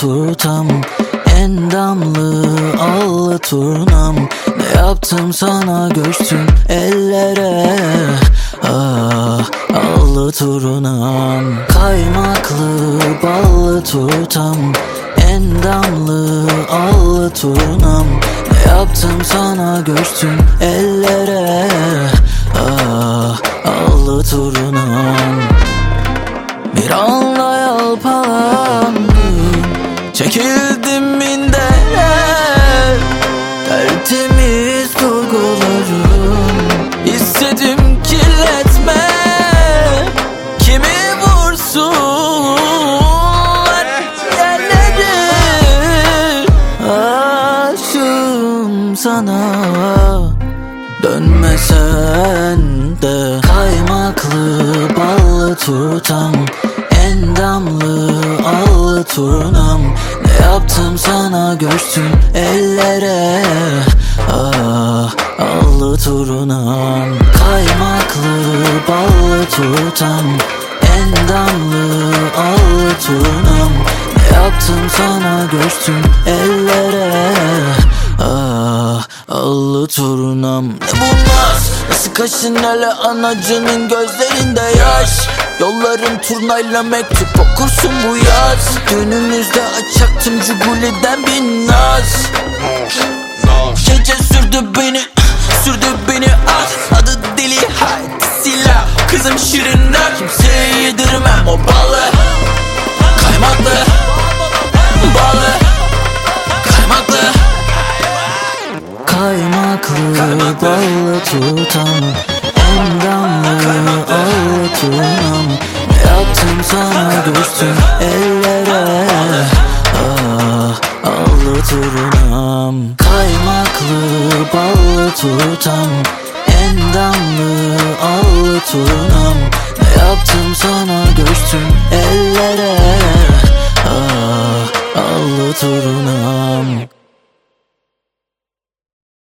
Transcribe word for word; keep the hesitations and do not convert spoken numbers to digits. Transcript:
tutam, endamlı allı turnam. Ne yaptım sana göçtüm ellere, ah allı turnam. Kaymaklı ballı tutam, endamlı allı turnam. Ne yaptım sana göçtüm ellere, ah allı turnam. Bir anda yalpalandım, çekildim mindere. Tertemiz duygularım istedim kirletme. Kimi vursun yerleri, aşığım sana. Dönmesen de kaymaklı ballı tutam, endamlı allı turnam. Ne yaptım sana göçtüm ellere, ah allı turnam. Kaymaklı ballı tutam, endamlı allı turnam. Ne yaptım sana göçtüm ellere, ah allı turnam. Ne bulmaz nasıl kaşın hele anacının gözlerinde yaş. Yolların turnayla mektup okursun bu yaz. Düğünümüzde açacaktım Cuguli'den bir naz. Gece sürdü beni, sürdü beni ah. Adı deli haydi silah, kızım şirinler. Kimseye yedirmem o balı, kaymaklı balı, kaymaklı. Kaymaklı ballı tutam, endamlı allı turnam. Ne yaptım sana göçtüm ellere, ah allı turnam. Kaymaklı ballı tutam, endamlı allı turnam. Ne yaptım sana göçtüm ellere, ah allı turnam.